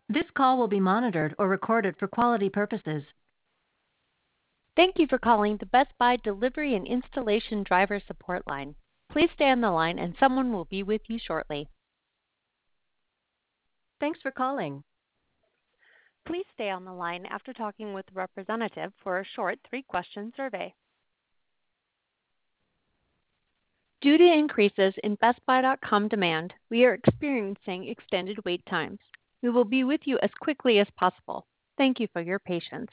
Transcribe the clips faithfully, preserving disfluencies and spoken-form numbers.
This call will be monitored or recorded for quality purposes. Thank you for calling the Best Buy Delivery and Installation Driver Support Line. Please stay on the line and someone will be with you shortly. Thanks for calling. Please stay on the line after talking with the representative for a short three-question survey. Due to increases in Best Buy dot com demand, we are experiencing extended wait times. We will be with you as quickly as possible. Thank you for your patience.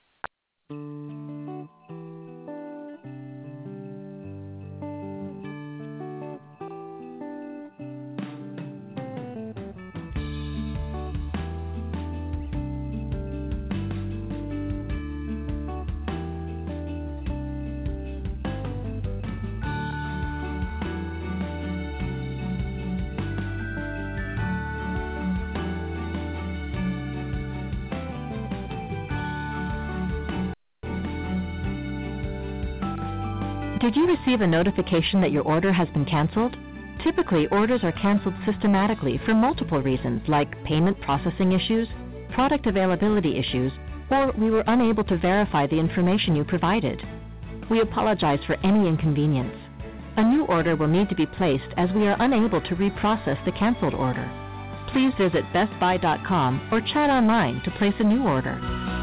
Did you receive a notification that your order has been canceled? Typically, orders are canceled systematically for multiple reasons like payment processing issues, product availability issues, or we were unable to verify the information you provided. We apologize for any inconvenience. A new order will need to be placed as we are unable to reprocess the canceled order. Please visit best buy dot com or chat online to place a new order.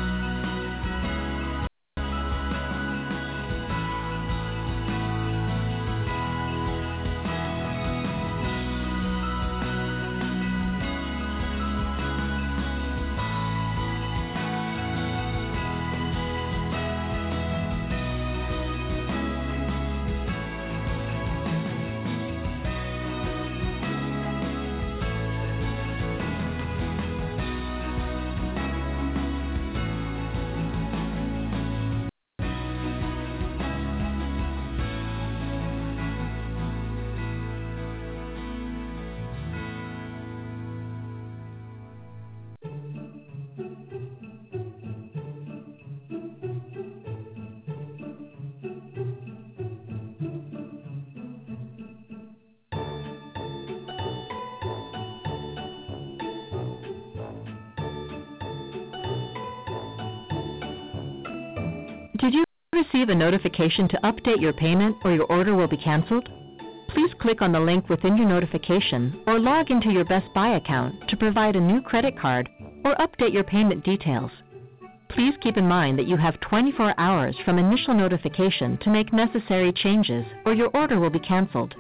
Did you receive a notification to update your payment or your order will be canceled? Please click on the link within your notification or log into your Best Buy account to provide a new credit card or update your payment details. Please keep in mind that you have twenty-four hours from initial notification to make necessary changes or your order will be canceled.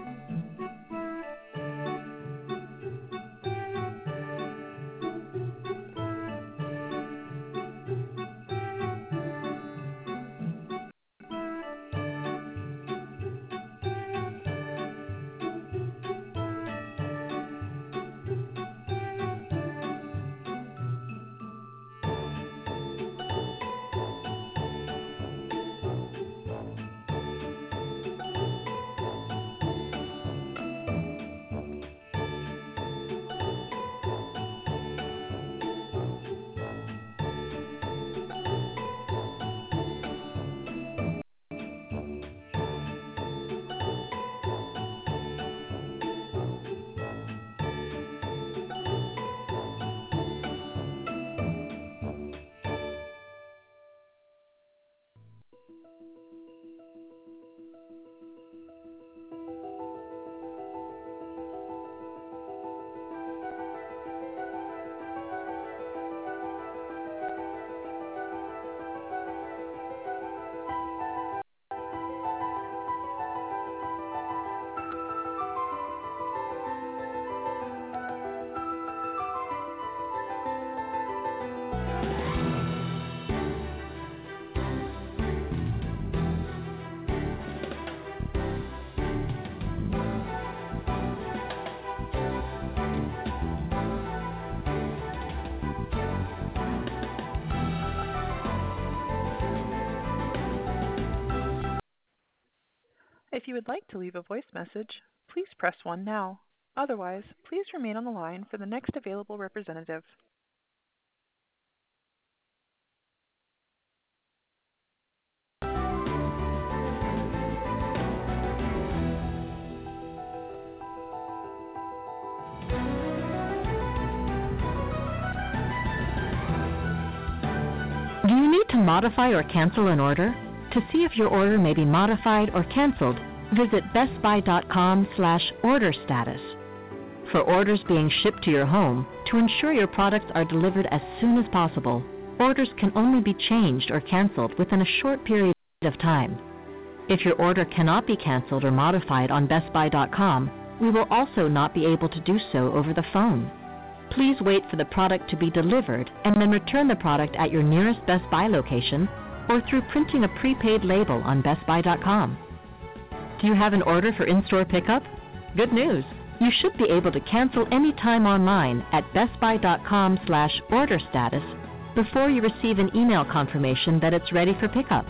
If you would like to leave a voice message, please press one now. Otherwise, please remain on the line for the next available representative. Need to modify or cancel an order? To see if your order may be modified or canceled, visit bestbuy.com slash order status. For orders being shipped to your home, to ensure your products are delivered as soon as possible, orders can only be changed or canceled within a short period of time. If your order cannot be canceled or modified on best buy dot com, we will also not be able to do so over the phone. Please wait for the product to be delivered and then return the product at your nearest Best Buy location or through printing a prepaid label on best buy dot com. Do you have an order for in-store pickup? Good news! You should be able to cancel any time online at bestbuy.com slash order status before you receive an email confirmation that it's ready for pickup.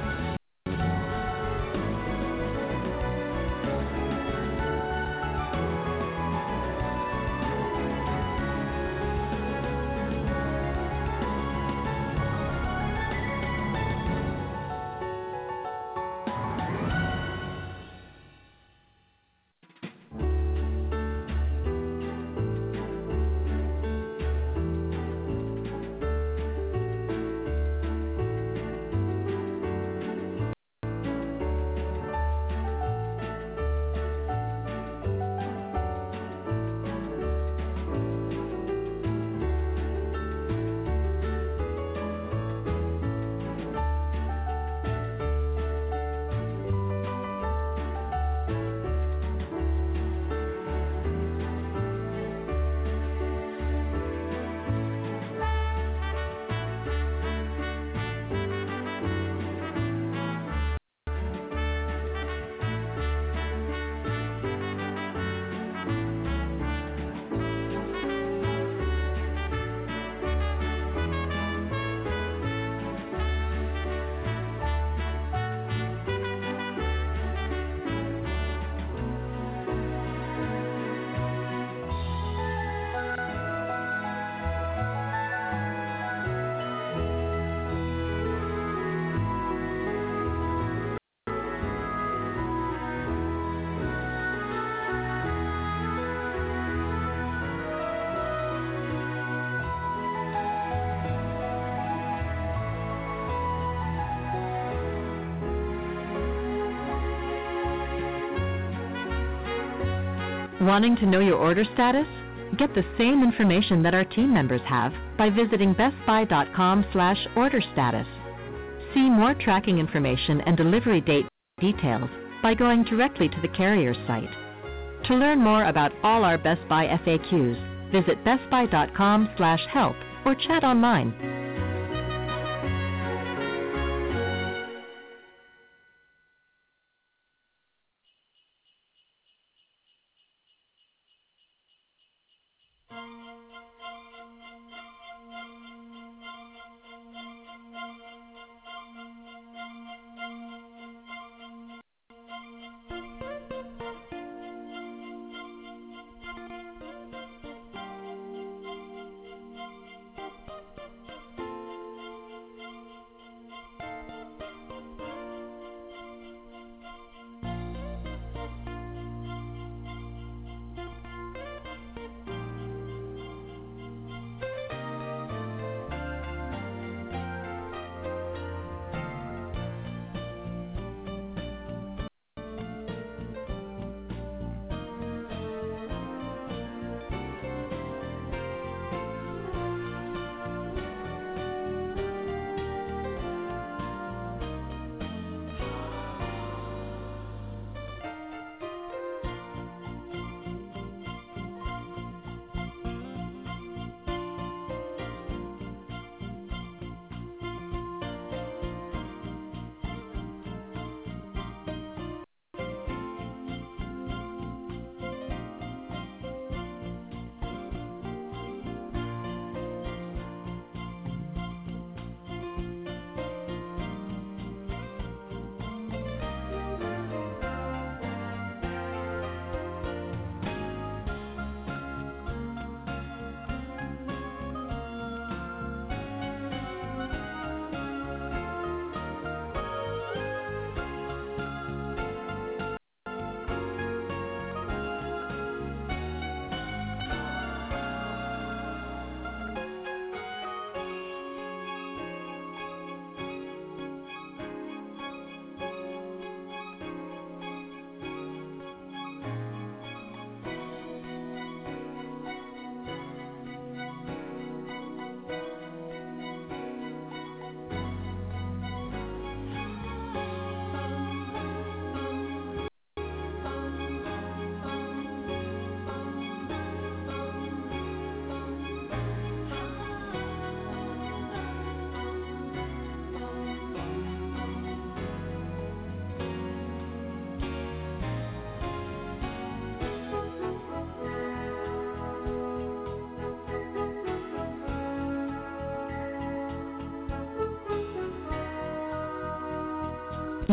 Wanting to know your order status? Get the same information that our team members have by visiting bestbuy.com slash order status. See more tracking information and delivery date details by going directly to the carrier's site. To learn more about all our Best Buy F A Qs, visit bestbuy.com slash help or chat online.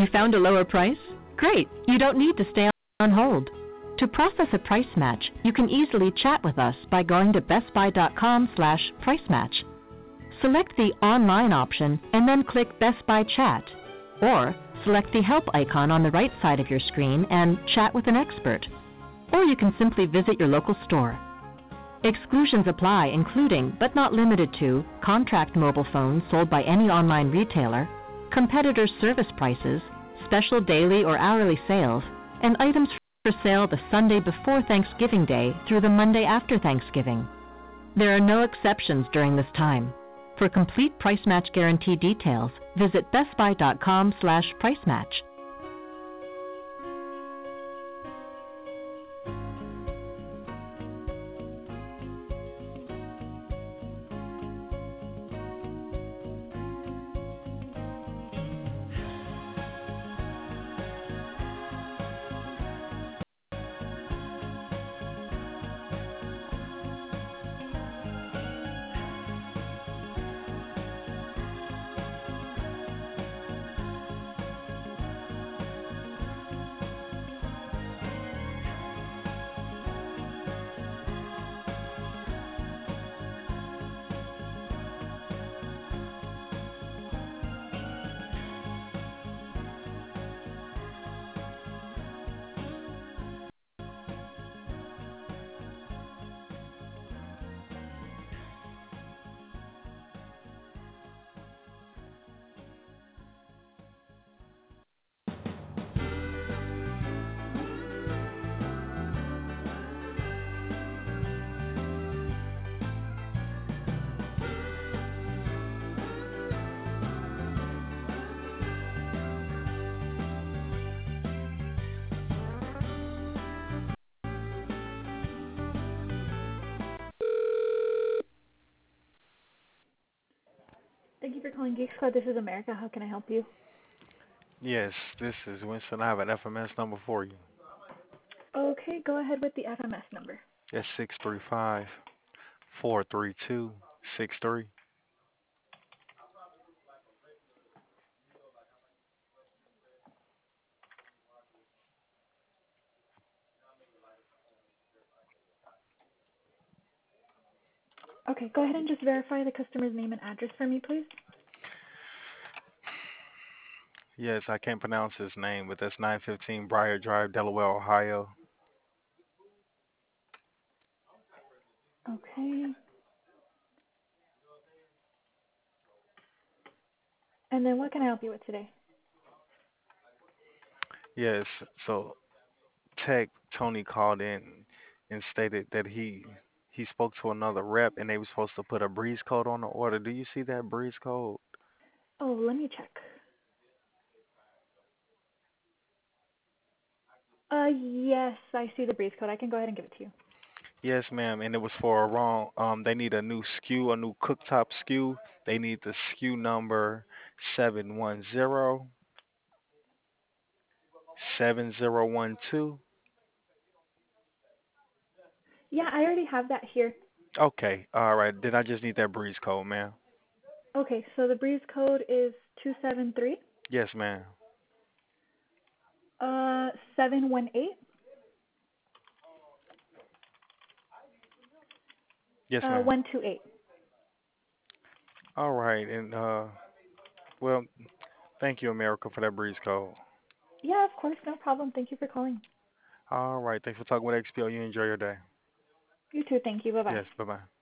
You found a lower price? Great, you don't need to stay on hold. To process a price match, you can easily chat with us by going to bestbuy.com slash price match. Select the online option and then click Best Buy Chat. Or select the help icon on the right side of your screen and chat with an expert. Or you can simply visit your local store. Exclusions apply, including, but not limited to, contract mobile phones sold by any online retailer, competitors' service prices, special daily or hourly sales, and items for sale the Sunday before Thanksgiving Day through the Monday after Thanksgiving. There are no exceptions during this time. For complete price match guarantee details, visit bestbuy.com slash price match. Thank you for calling Geeks Club. This is America. How can I help you? Yes, this is Winston. I have an F M S number for you. Okay, go ahead with the F M S number. It's six three five, four three two, six three. Okay, go ahead and just verify the customer's name and address for me, please. Yes, I can't pronounce his name, but that's nine fifteen Briar Drive, Delaware, Ohio. Okay. And then what can I help you with today? Yes, so Tech Tony called in and stated that he he spoke to another rep and they were supposed to put a breeze code on the order. Do you see that breeze code? Oh, let me check. Uh, yes, I see the breeze code. I can go ahead and give it to you. Yes, ma'am, and it was for a wrong. Um, they need a new S K U, a new cooktop S K U. They need the S K U number seven one zero seven zero one two. Yeah, I already have that here. Okay, all right. Then I just need that breeze code, ma'am. Okay, so the breeze code is two seven three, Yes, ma'am. uh, seven one eight, Yes, uh, ma'am. one two eight. All right, and uh, well, thank you, America, for that breeze code. Yeah, of course, no problem. Thank you for calling. All right, thanks for talking with X P O. You enjoy your day. You too. Thank you. Bye-bye. Yes, bye bye.